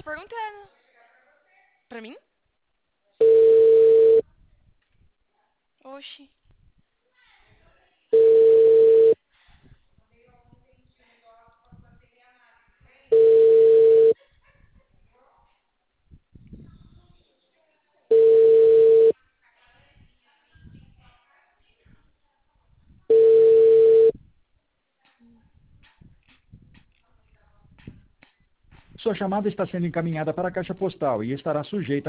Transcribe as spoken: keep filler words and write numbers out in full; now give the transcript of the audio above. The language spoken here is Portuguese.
perguntando. Pra mim? Oxi. Sua chamada está sendo encaminhada para a caixa postal e estará sujeita